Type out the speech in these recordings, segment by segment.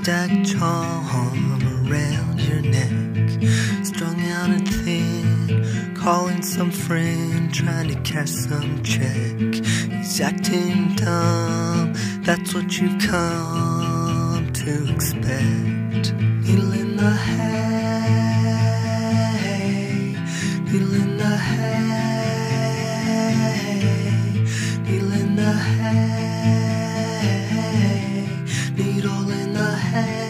stacked charm around your neck, strung out and thin, calling some friend, trying to cash some check. He's acting dumb, that's what you've come to expect. Needle in the hay, needle in the hay, needle in the hay, needle in the hay.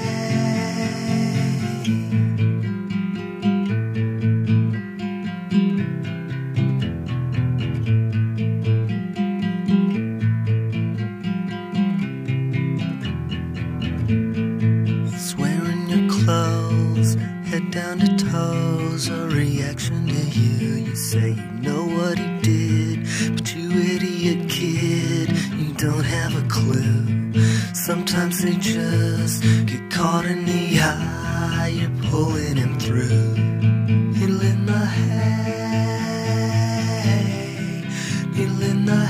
He's wearing your clothes, head down to toes, a reaction to you. You say you know what he did, but you idiot kid, you don't have a clue. Sometimes they just get caught in the eye, you're pulling him through. Needle in the hay, needle in the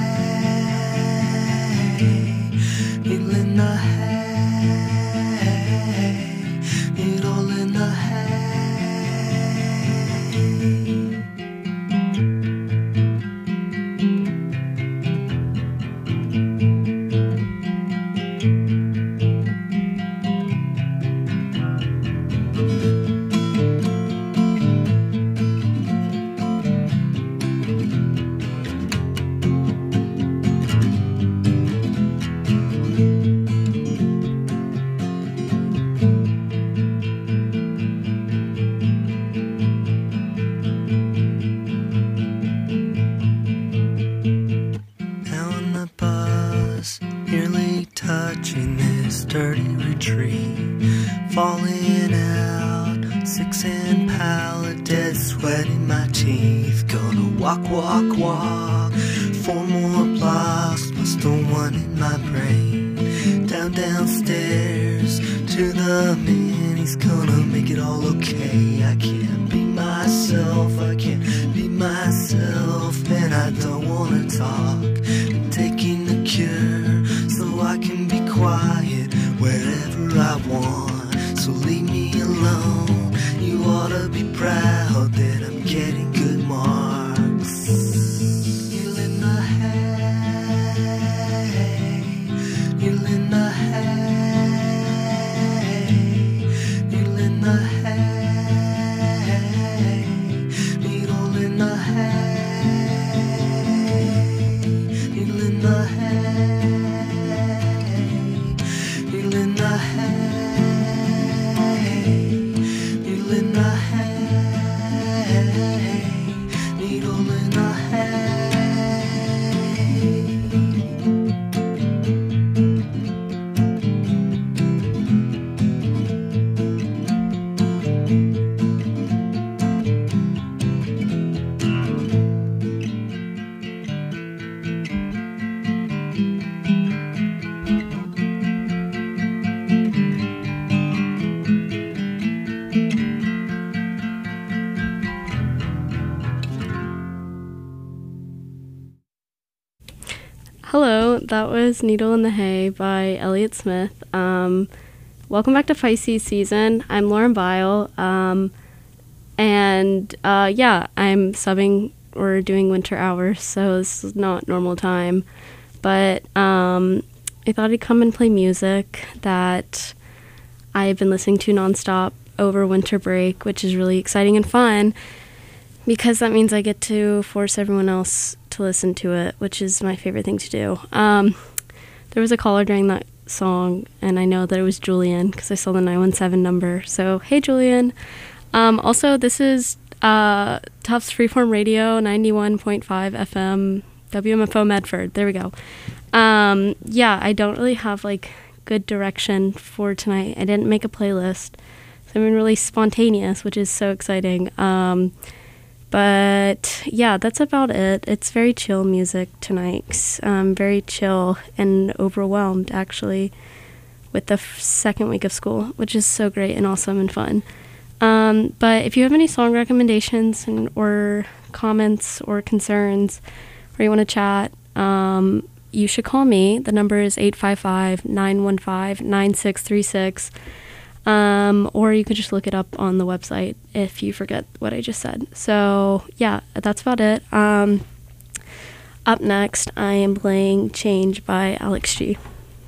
hay, needle in the hay, needle in the hay. Now on the bus, nearly touching this dirty retreat, falling out, 6-inch pallet, dead sweat in my teeth. Gonna walk, walk, walk, 4 more blocks, plus the one in my brain. Downstairs to the man, he's gonna make it all okay. I can't be myself, I can't be myself, and I don't wanna talk. I'm taking the cure so I can be quiet wherever I want. So leave me alone, you ought to be proud that I'm getting good marks. Needle in the hay, needle in the hay, needle in the hay, needle in the hay, needle in the hay, needle in the hay, needle in the hay, needle in the hay. Hello, that was Needle in the Hay by Elliott Smith. Welcome back to Pisces season. I'm Lauren Bile, I'm subbing or doing winter hours, so this is not normal time, but I thought I'd come and play music that I've been listening to nonstop over winter break, which is really exciting and fun, because that means I get to force everyone else to listen to it, which is my favorite thing to do. There was a caller during that song, and I know that it was Julian because I saw the 917 number. So, hey, Julian. Also, this is Tufts Freeform Radio, 91.5 FM, WMFO Medford. There we go. I don't really have, good direction for tonight. I didn't make a playlist, so I'm being really spontaneous, which is so exciting. But yeah, that's about it. It's very chill music tonight. Very chill and overwhelmed, actually, with the second week of school, which is so great and awesome and fun. But if you have any song recommendations or comments or concerns, or you want to chat, you should call me. The number is 855-915-9636. Or you could just look it up on the website if you forget what I just said. So yeah, that's about it. Up next, I am playing Change by Alex G.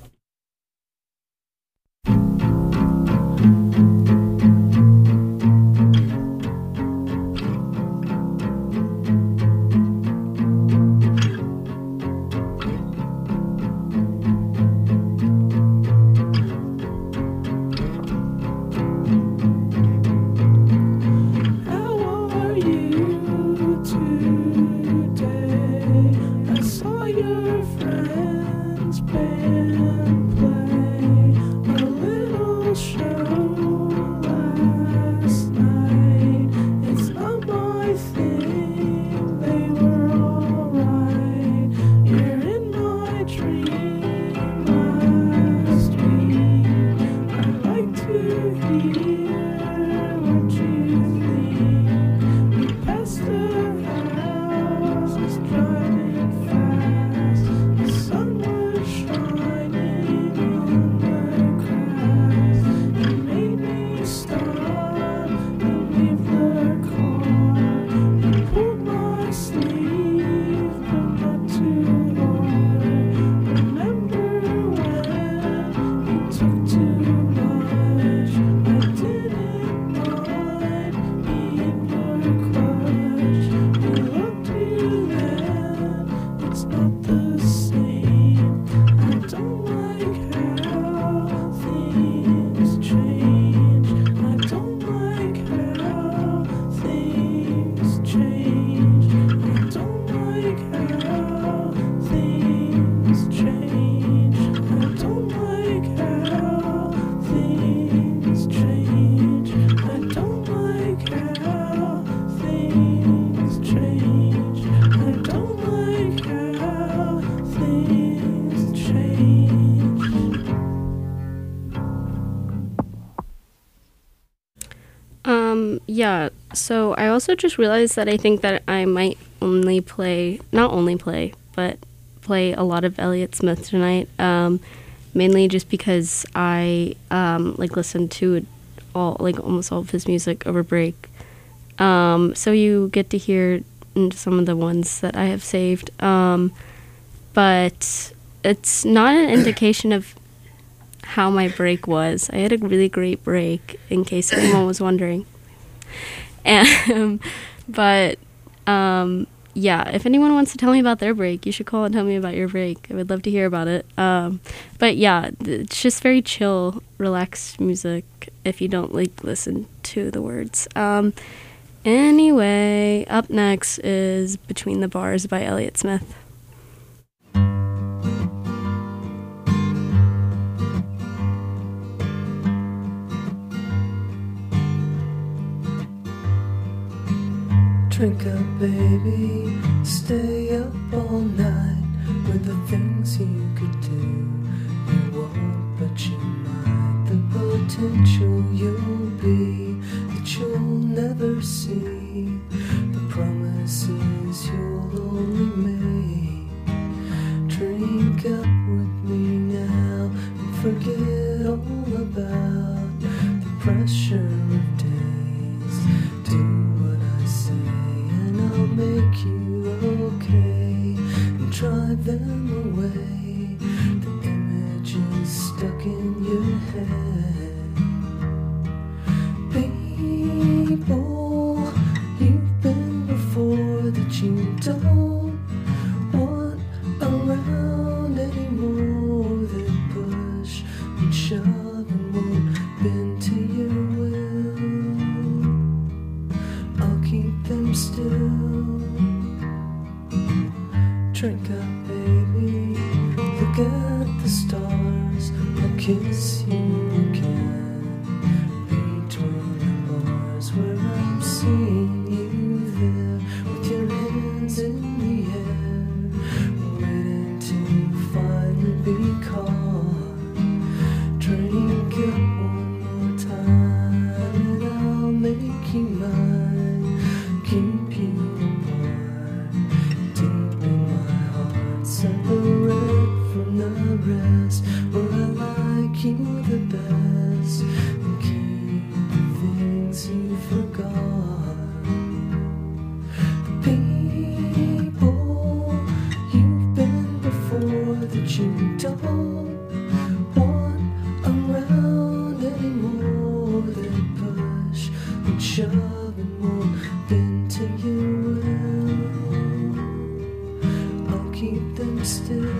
Yeah, so I also just realized that I think that I might but play a lot of Elliott Smith tonight, mainly just because I listened to almost all of his music over break. So you get to hear some of the ones that I have saved, but it's not an indication of how my break was. I had a really great break, in case anyone was wondering. Yeah, if anyone wants to tell me about their break, you should call and tell me about your break. I would love to hear about it. But yeah, it's just very chill, relaxed music if you don't listen to the words. Anyway, up next is Between the Bars by Elliott Smith. Drink up, baby, stay up all night with the things you could do. You won't, but you might. The potential you'll be that you'll never see. The promises you'll only make. Drink up with me now and forget all about the pressure of days. Do what I say, I'll make you okay and drive them away. The image is stuck in your head. People you've been before that you don't want around anymore, that push and shove and won't bend to your will. I'll keep them still. Drink up, baby, look at the stars, I'll kiss you again. Between the bars where I'm seeing you there, with your hands in the air, waiting to finally be caught. Drink up one more time and I'll make you mine, keep you apart, deep in my heart, separate. rest, or I like you the best, and keep the things you forgot. The people you've been before that you don't want around anymore, that push and shove and won't bend to your will, I'll keep them still.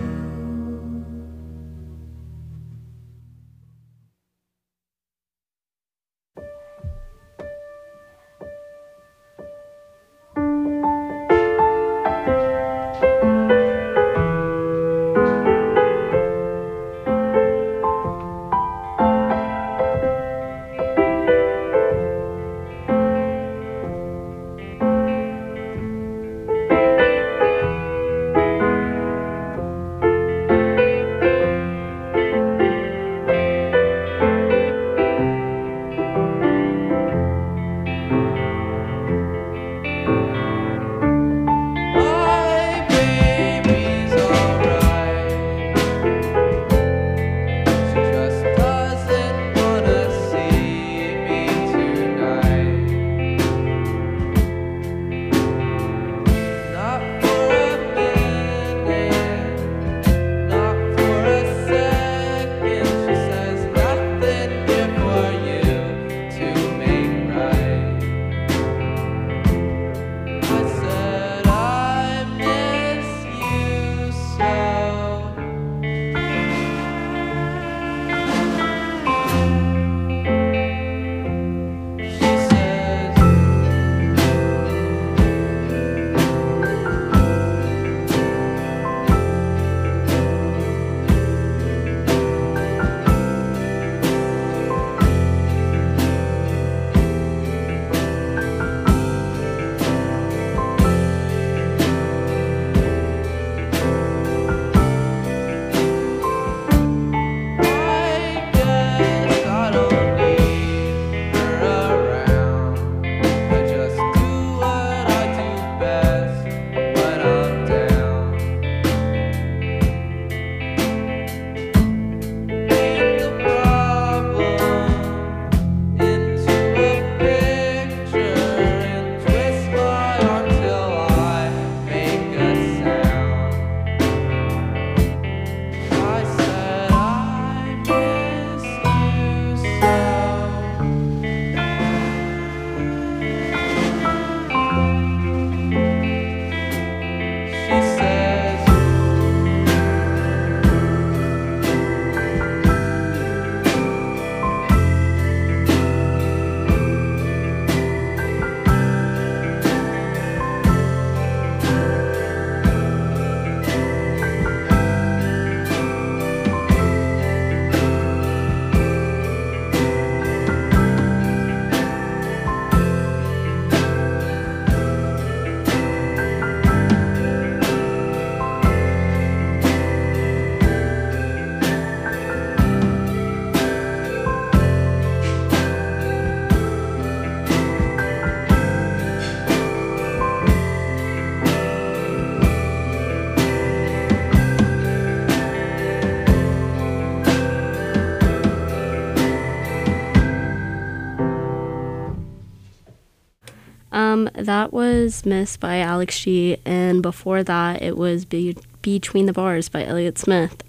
That was Miss by Alex G, and before that it was Between the Bars by Elliott Smith.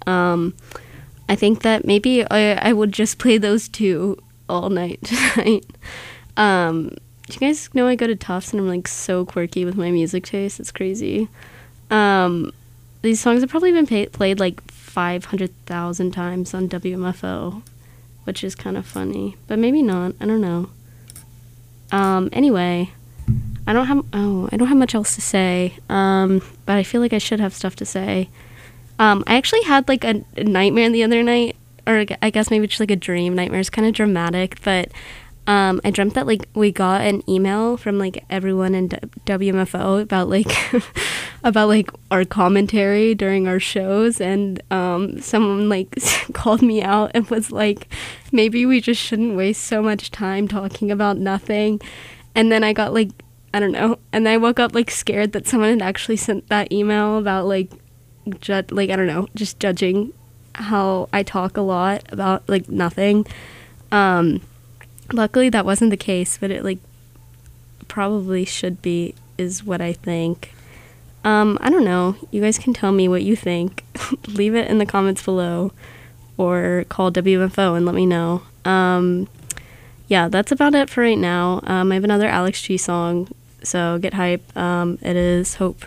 I think that maybe I would just play those two all night tonight. Do you guys know I go to Tufts and I'm like so quirky with my music taste? It's crazy. These songs have probably been played like 500,000 times on WMFO, which is kind of funny, but maybe not. I don't know. Anyway, I don't have much else to say. But I feel like I should have stuff to say. I actually had like a nightmare the other night, or I guess maybe just like a dream. Nightmare is kind of dramatic, but I dreamt that like we got an email from like everyone in WMFO about like about like our commentary during our shows, and someone like called me out and was like, maybe we just shouldn't waste so much time talking about nothing. And then I got like, I don't know, and I woke up like scared that someone had actually sent that email about like I don't know, just judging how I talk a lot about like nothing. Luckily that wasn't the case, but it like probably should be, is what I think. I don't know. You guys can tell me what you think. Leave it in the comments below or call WFO and let me know. Yeah, that's about it for right now. I have another Alex G song, so get hype. It is Hope.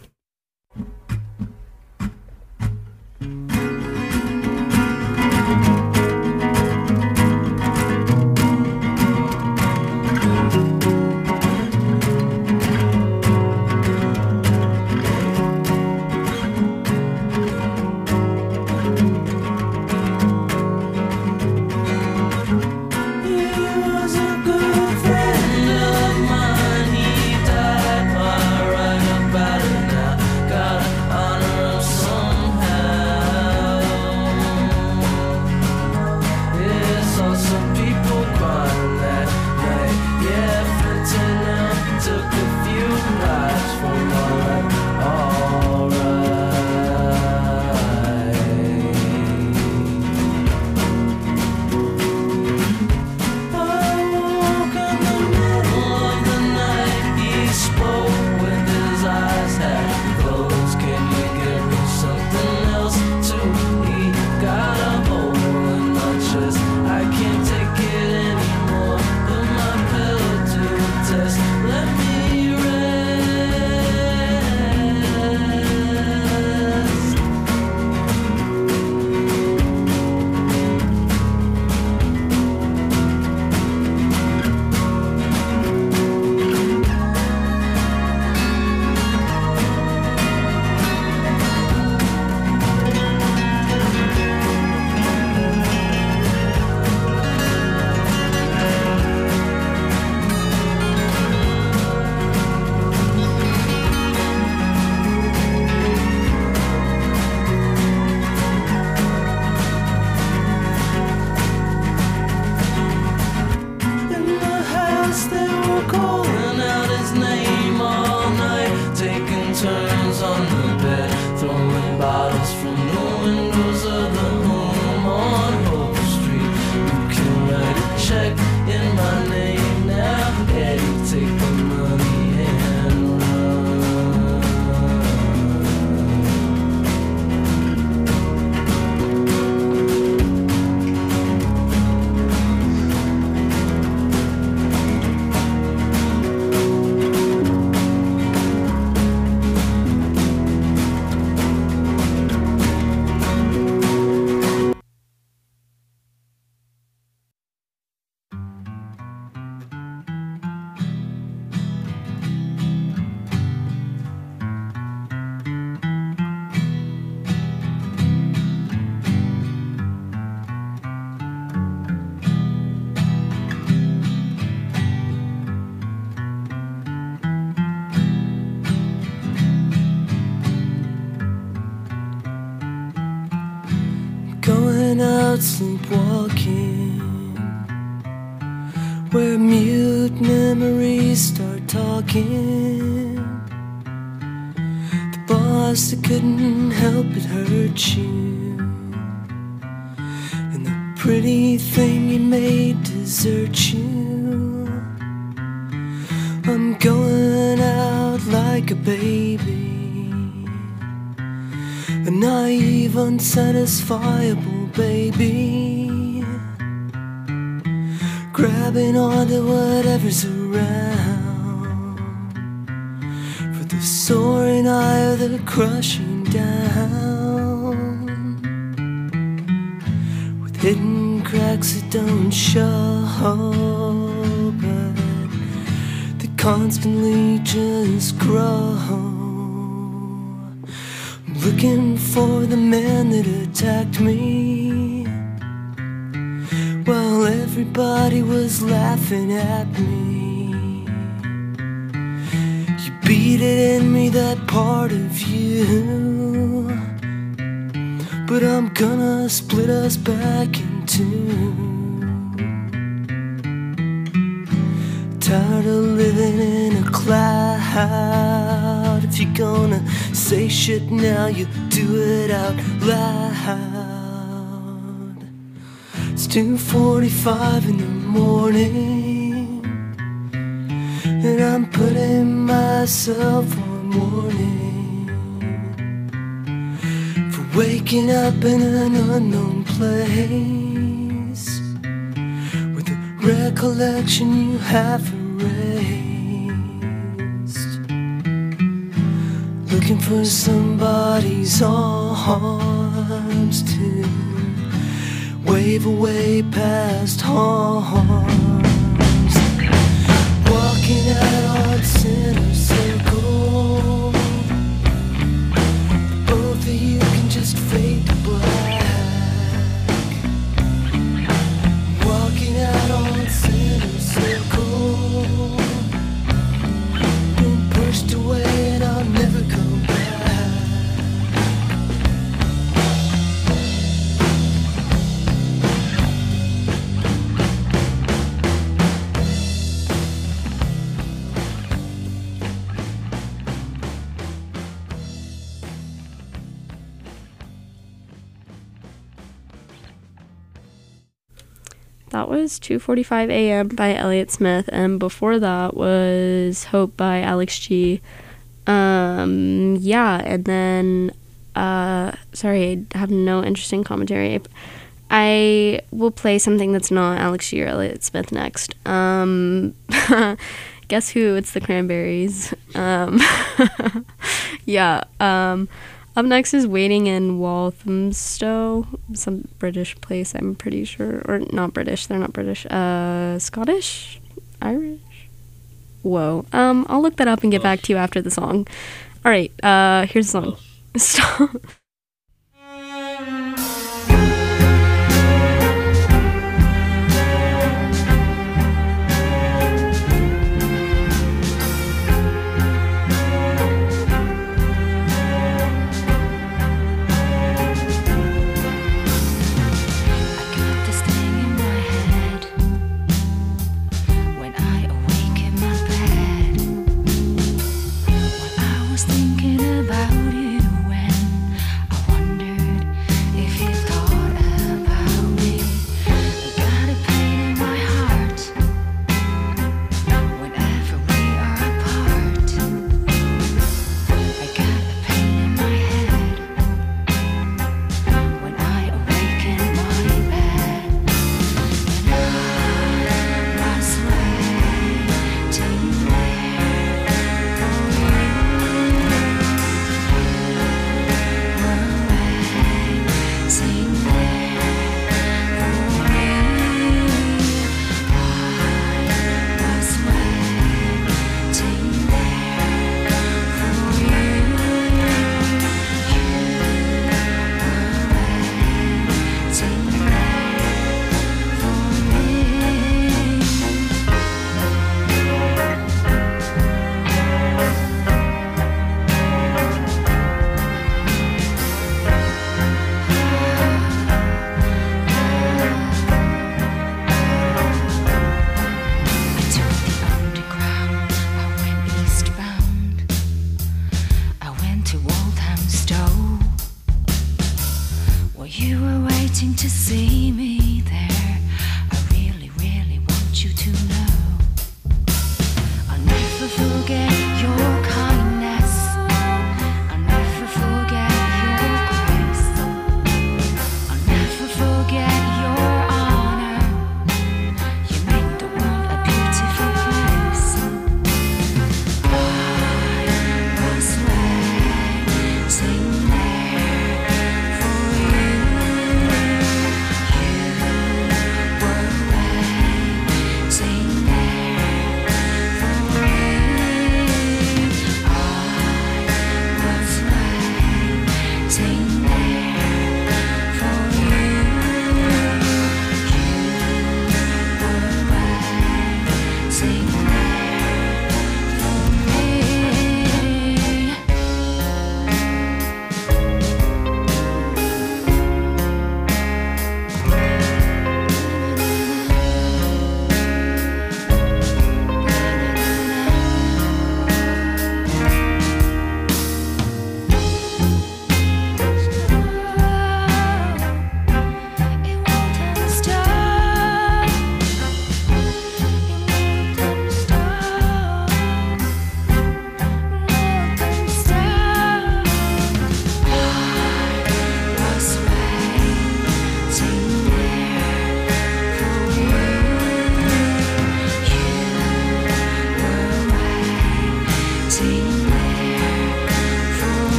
Going out sleepwalking, where mute memories start talking. The boss that couldn't help it hurt you, and the pretty thing you made desert you. I'm going out like a baby, a naive, unsatisfiable baby, grabbing onto whatever's around, for the soaring eye of the crushing down, with hidden cracks that don't show, but that constantly just grow. Looking for the man that attacked me, while everybody was laughing at me. You beat it in me, that part of you, but I'm gonna split us back in two. Tired of living in a cloud. If you're gonna say shit now, you do it out loud. It's 2:45 in the morning, and I'm putting myself on warning for waking up in an unknown place with the recollection you have erased, looking for somebody's arms to wave away past harms. Walking out on center circle, both of you can just fade to black. Walking out on center circle, been pushed away and I'll never come back. That was 2:45 a.m. by Elliott Smith, and before that was Hope by Alex G. Yeah, and then, sorry, I have no interesting commentary. I will play something that's not Alex G or Elliott Smith next. Guess who? It's the Cranberries. Yeah, up next is Waiting in Walthamstow, some British place, I'm pretty sure. Or not British, they're not British. Scottish? Irish? Whoa. I'll look that up and get back to you after the song. Alright, here's the song. Stop. Thinking about you when I wondered if you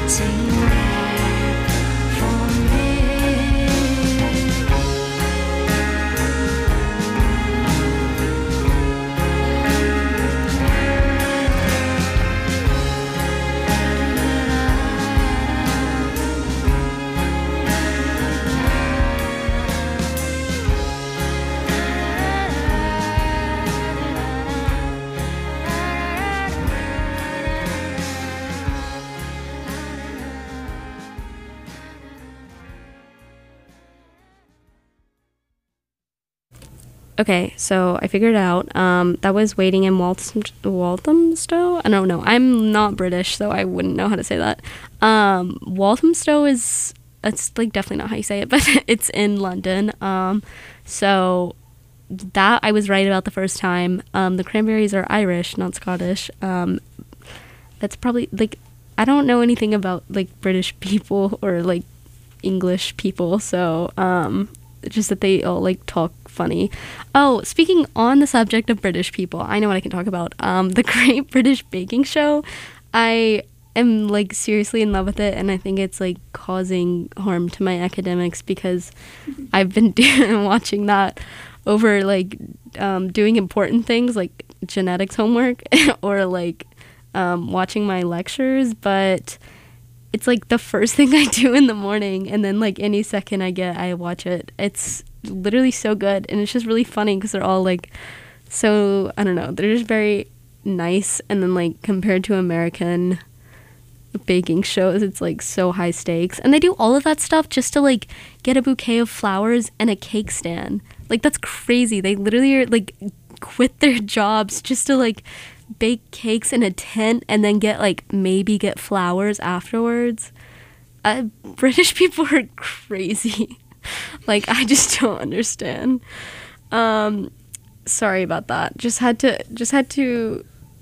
waiting there for me. Okay, so I figured it out. That was Waiting in Walthamstow? I don't know. I'm not British, so I wouldn't know how to say that. Walthamstow is, it's like definitely not how you say it, but it's in London. So that I was right about the first time. The Cranberries are Irish, not Scottish. That's probably, like, I don't know anything about, like, British people or, like, English people, so, just that they all, like, talk funny. Oh, speaking on the subject of British people, I know what I can talk about. The Great British Baking Show, I am, like, seriously in love with it, and I think it's, like, causing harm to my academics because I've been watching that over, like, doing important things like genetics homework or, like, watching my lectures, but it's like the first thing I do in the morning, and then like any second I get, I watch it. It's literally so good, and it's just really funny because they're all like so, I don't know, they're just very nice, and then like compared to American baking shows, it's like so high stakes, and they do all of that stuff just to like get a bouquet of flowers and a cake stand. Like, that's crazy. They literally are like quit their jobs just to like bake cakes in a tent and then maybe get flowers afterwards. British people are crazy. Like, I just don't understand. Sorry about that. Just had to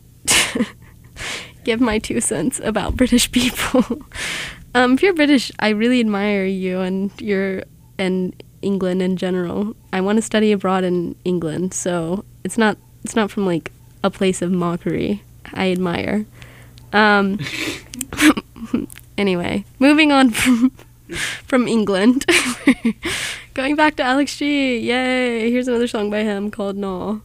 give my 2 cents about British people. If you're British, I really admire you and England in general. I want to study abroad in England, so it's not from like a place of mockery. I admire. Anyway, moving on from England. Going back to Alex G. Yay! Here's another song by him called "No."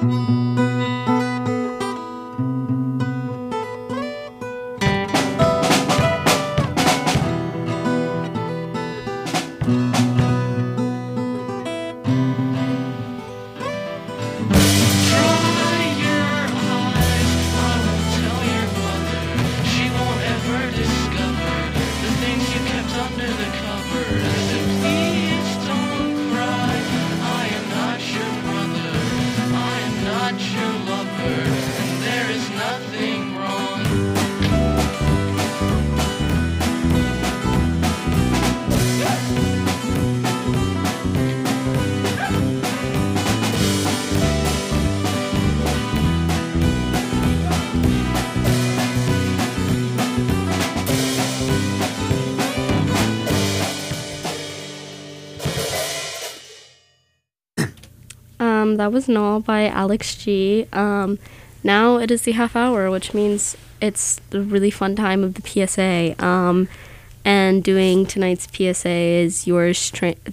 That was Null by Alex G. Now it is the half hour, which means it's the really fun time of the PSA. And doing tonight's PSA is yours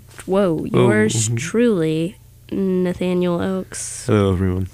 truly, Nathaniel Oakes. Hello, everyone.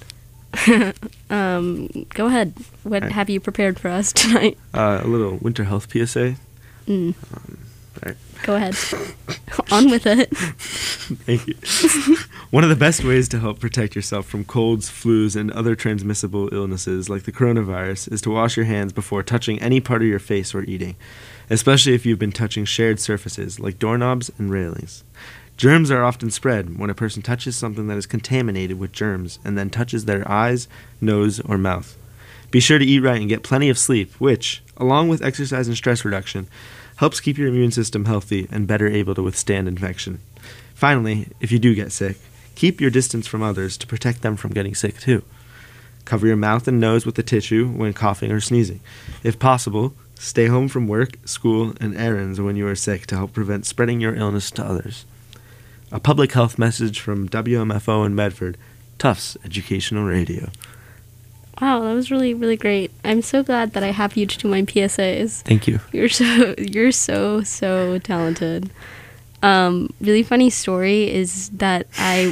Go ahead. What have you prepared for us tonight? A little winter health PSA. Mm. Right. Go ahead. On with it. Thank you. One of the best ways to help protect yourself from colds, flus, and other transmissible illnesses like the coronavirus is to wash your hands before touching any part of your face or eating, especially if you've been touching shared surfaces like doorknobs and railings. Germs are often spread when a person touches something that is contaminated with germs and then touches their eyes, nose, or mouth. Be sure to eat right and get plenty of sleep, which, along with exercise and stress reduction, helps keep your immune system healthy and better able to withstand infection. Finally, if you do get sick, keep your distance from others to protect them from getting sick too. Cover your mouth and nose with a tissue when coughing or sneezing. If possible, stay home from work, school, and errands when you are sick to help prevent spreading your illness to others. A public health message from WMFO in Medford, Tufts Educational Radio. Wow, that was really, really great. I'm so glad that I have you to do my PSAs. Thank you. You're so talented. Really funny story is that I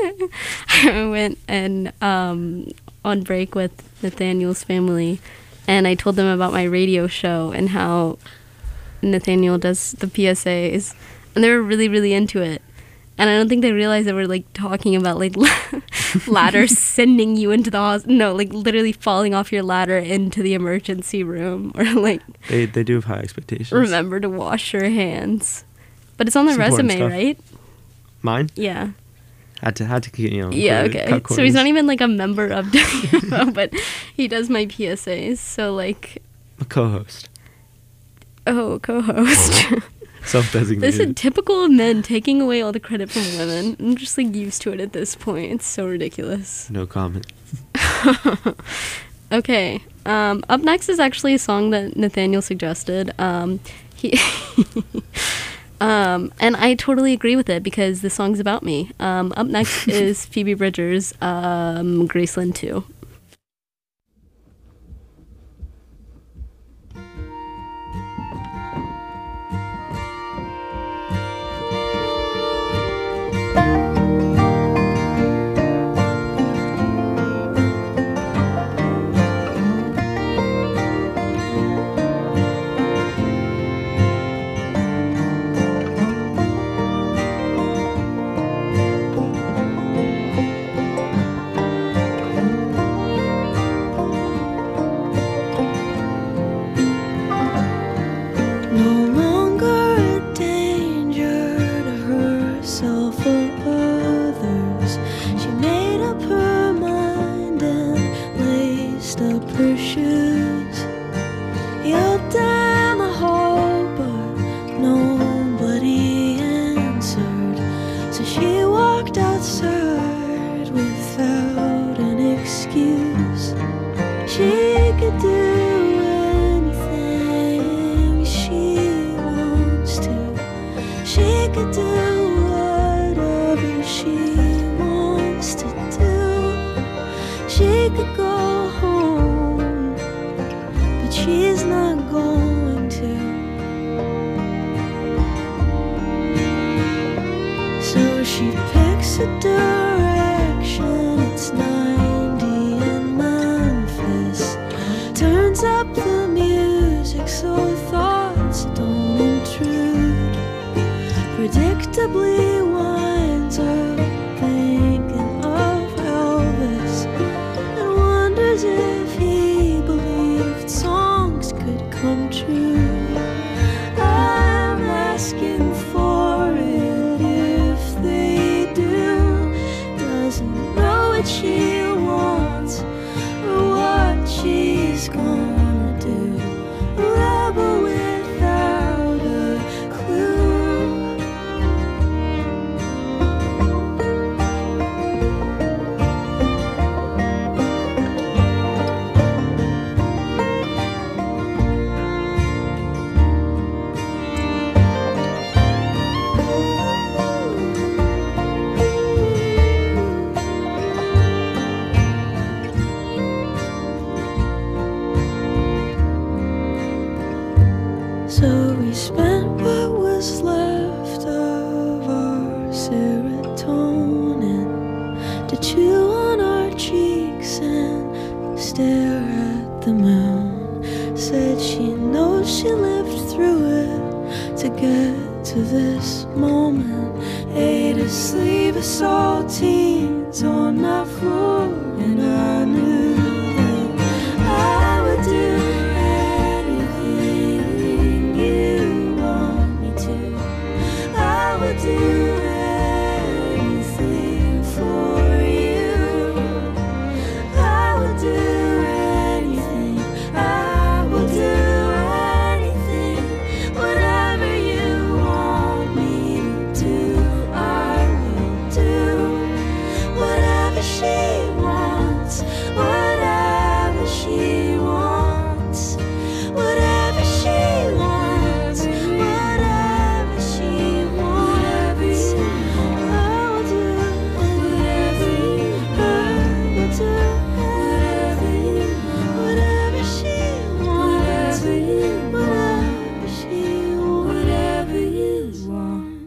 went and on break with Nathaniel's family, and I told them about my radio show and how Nathaniel does the PSAs, and they were really, really into it. And I don't think they realized that we're like talking about like ladders sending you into the hospital. No, like literally falling off your ladder into the emergency room, or like They do have high expectations. remember to wash your hands. But it's on the resume, stuff. right? Mine? Yeah. Had to Yeah, okay. cut So he's corners. not even like a member of WMO, but he does my PSAs. So like, a co-host. Co-host. Self-designated. Listen, typical of men taking away all the credit from women. I'm just like used to it at this point. It's so ridiculous. No comment. Okay. Up next is actually a song that Nathaniel suggested. He and I totally agree with it because the song's about me. Up next is Phoebe Bridgers' Graceland 2. No longer a danger to herself or others. She made up her mind and laced up her shoes. Yelled down the hall, but nobody answered. So she walked outside without an excuse. She could do she could do whatever she wants to do. She could go home, but she's not going to. So she picks a dirty predictably winds up thinking of Elvis and wonders if he believed songs could come true. I'm asking for it if they do. Doesn't know what she wants or what she's gonna do. A rebel without a clue. So we spent what was left of our serotonin to chew on our cheeks and stare at the moon. Said she knows she lived through it to get to this moment. Ate a sleeve of saltines on my floor, and I knew that I would do anything you want me to. I would do anything for you. I would do anything. I will do anything. Whatever you want me to do, I will do. Whatever she wants, whatever she wants, whatever she wants, whatever she wants. I will do whatever you I will do whatever she wants, whatever she wants, whatever you want.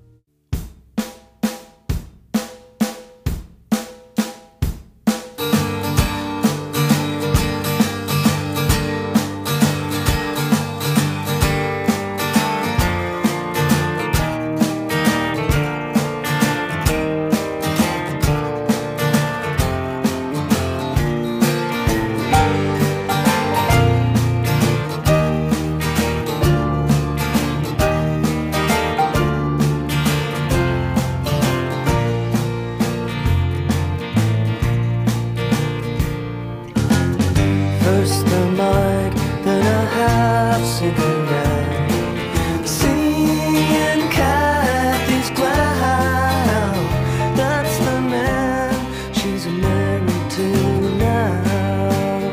First the mic, then a half cigarette, singing Kathy's clown. That's the man she's married to now.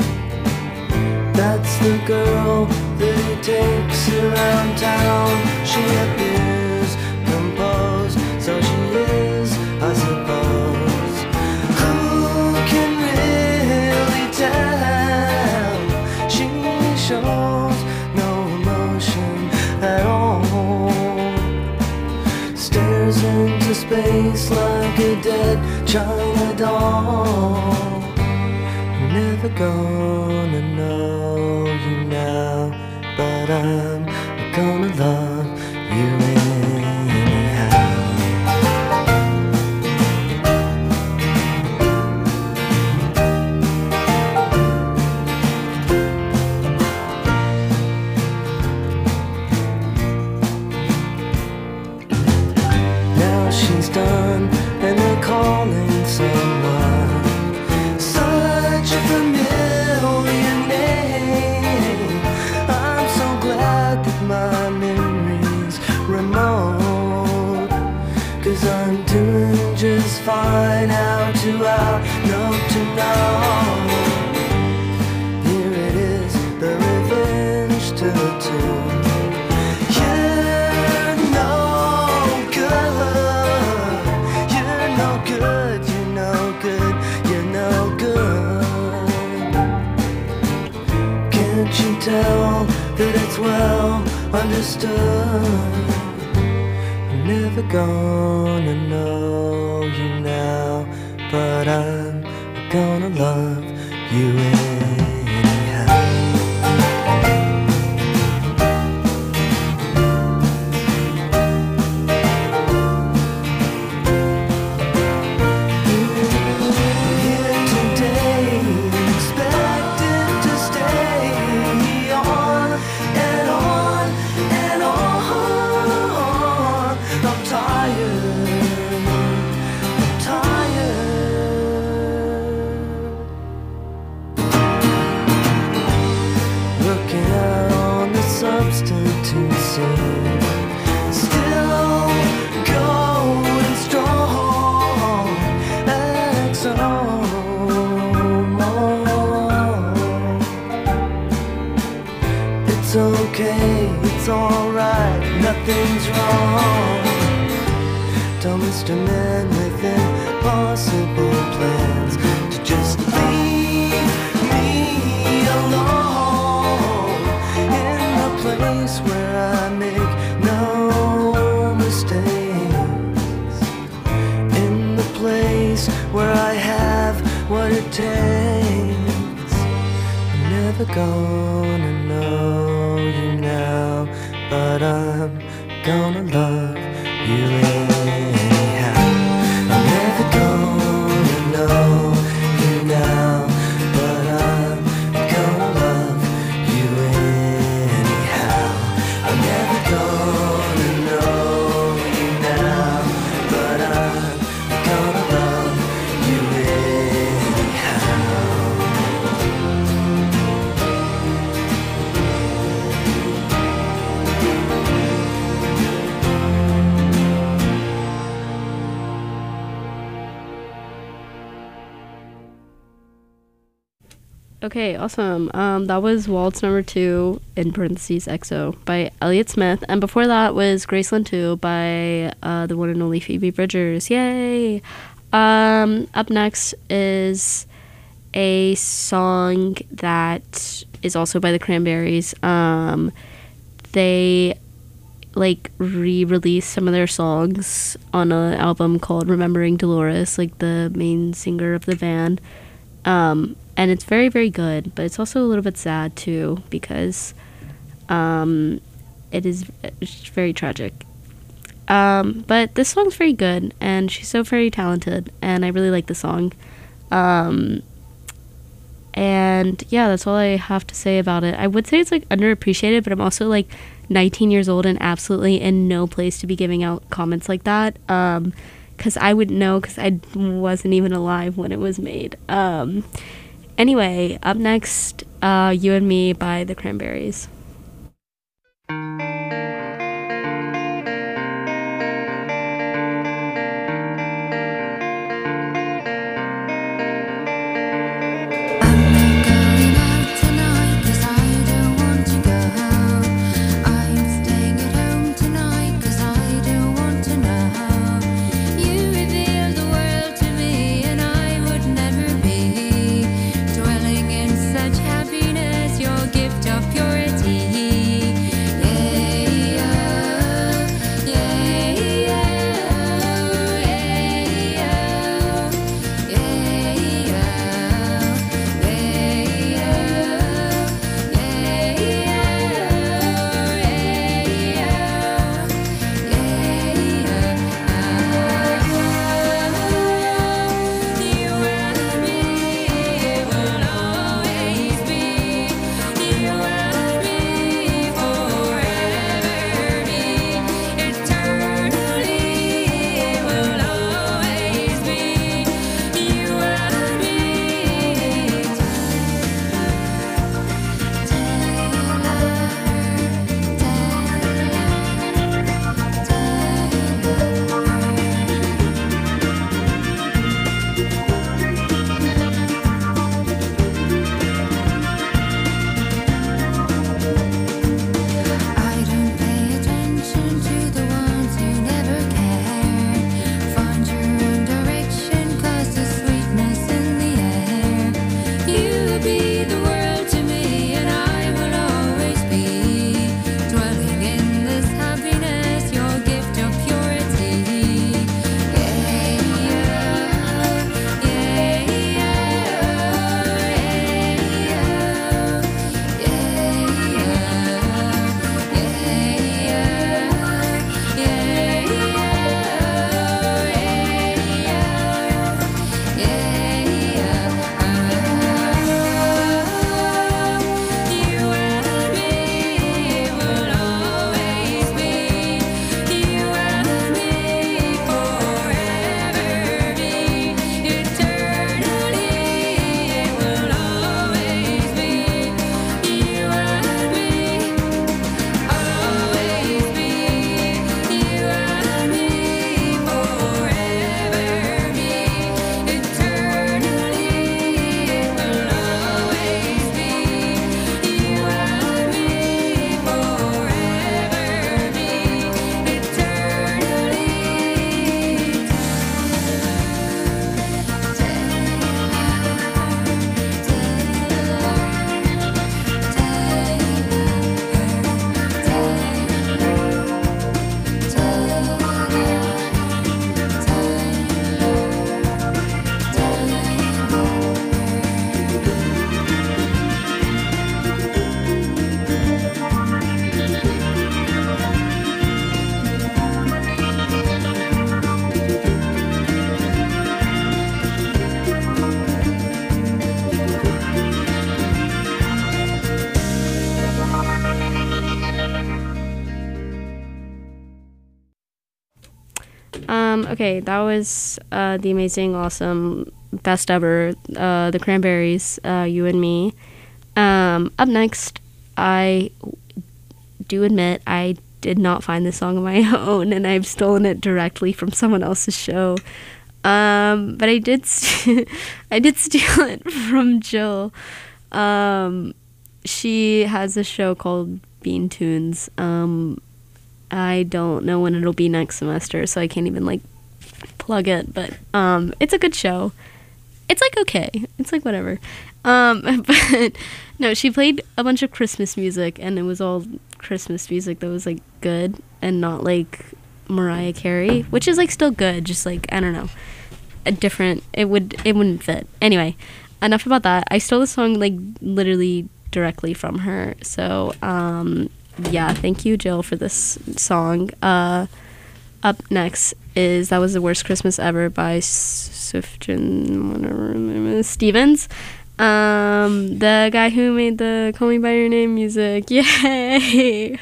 That's the girl that he takes around town. She appears composed, so she is, I suppose. Who can really tell? She shows no emotion at all. Stares into space like a dead China doll. I'm never gonna know you now, but I'm gonna love you anyhow. Now she's done and they're calling someone. Such a familiar name. I'm so glad that my memory's remote, 'cause I'm doing just fine out to out, note to note. Here it is, the revenge to the tune. You're no good, you're no good, you're no good, you're no good. Can't you tell that it's well understood? I'm never gonna know you now, but I'm gonna love you anyhow. something's wrong. Dumbest of men with impossible plans to just leave me alone in the place where I make no mistakes, in the place where I have what it takes. I'm never gonna know you now, but I'm gonna love you anyhow. I'm never gonna know you now, but I'm gonna love you anyhow. I'm never gonna know you now, but I'm gonna love you anyhow. Okay, awesome. That was Waltz Number 2 in parentheses EXO by Elliott Smith, and before that was Graceland 2 by the one and only Phoebe Bridgers. Yay! Up next is a song that is also by the Cranberries. They like re-released some of their songs on an album called Remembering Dolores, like the main singer of the band. And it's very, very good, but it's also a little bit sad too, because it's very tragic. But this song's very good, and she's so very talented, and I really like the song. And yeah, that's all I have to say about it. I would say it's like underappreciated, but I'm also like 19 years old and absolutely in no place to be giving out comments like that. Because I would know, because I wasn't even alive when it was made. Anyway, up next, You and Me by the Cranberries. Dwelling in such happiness, your gift of purity. Okay, that was the amazing, awesome, best ever, the Cranberries, You and Me. Up next, I do admit I did not find this song on my own, and I've stolen it directly from someone else's show. But I did I did steal it from Jill. She has a show called Bean Tunes. I don't know when it'll be next semester, so I can't even like plug it, but it's a good show. It's like okay. It's like whatever. But no, she played a bunch of Christmas music, and it was all Christmas music that was like good and not like Mariah Carey, which is like still good, just like I don't know, a different. It wouldn't fit. Anyway, enough about that. I stole the song like literally directly from her. So yeah, thank you, Jill, for this song. Up next is That Was the Worst Christmas Ever by Sufjan whatever Stevens. The guy who made the Call Me By Your Name music. Yay!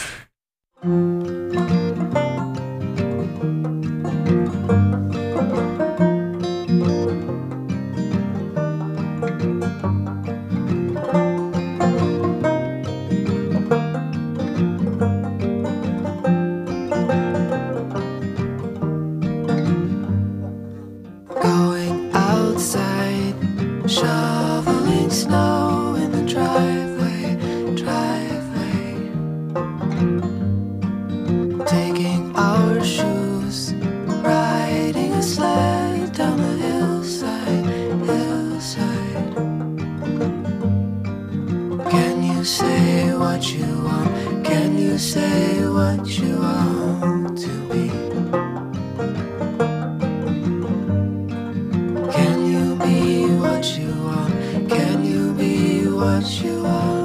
Going outside, shoveling snow in the driveway. Taking our shoes, riding a sled down the hillside. Can you say what you want? Can you say what you want to be? Can you be what you want? Can you be what you want?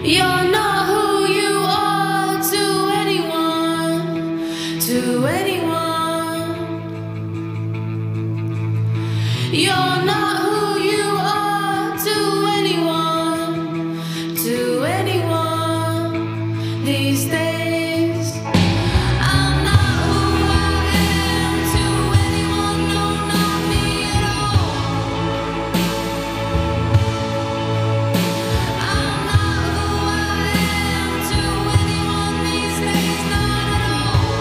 You're not who you are to anyone, to anyone. You're not who you are to anyone, to anyone these days. I'm not who I am to anyone, no, not me at all. I'm not who I am to anyone these days, not at all.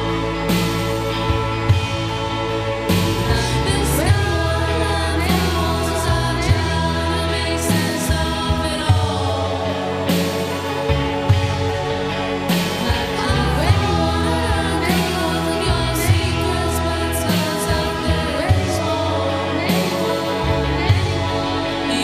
This skyline and walls are trying to make sense of it all. I'm anyone your secrets, but turns out they're very small. You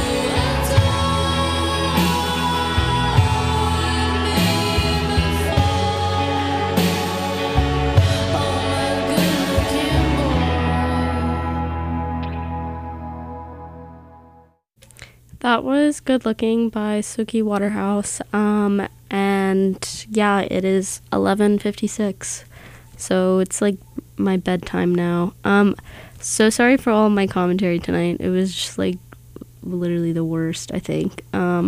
That was Good Looking by Suki Waterhouse. And yeah, it is 11:56. So it's like my bedtime now. So sorry for all my commentary tonight. It was just like literally the worst, I think.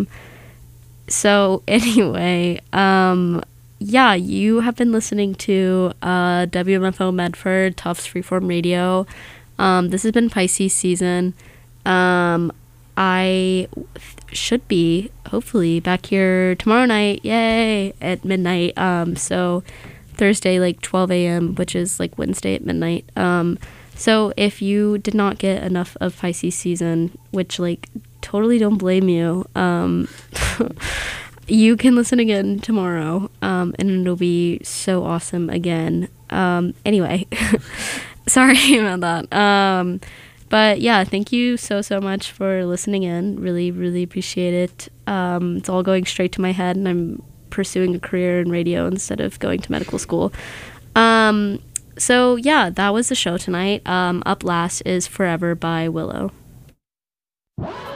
So anyway, yeah, you have been listening to WMFO Medford, Tufts Freeform Radio. This has been Pisces season. I should be hopefully back here tomorrow night, yay, at midnight. So Thursday, like 12 a.m., which is like Wednesday at midnight. So if you did not get enough of Pisces season, which like totally don't blame you, you can listen again tomorrow, and it'll be so awesome again. Anyway, sorry about that. But yeah, thank you so much for listening in. Really, really appreciate it. It's all going straight to my head, and I'm pursuing a career in radio instead of going to medical school. So yeah, that was the show tonight. Up last is Forever by Willow.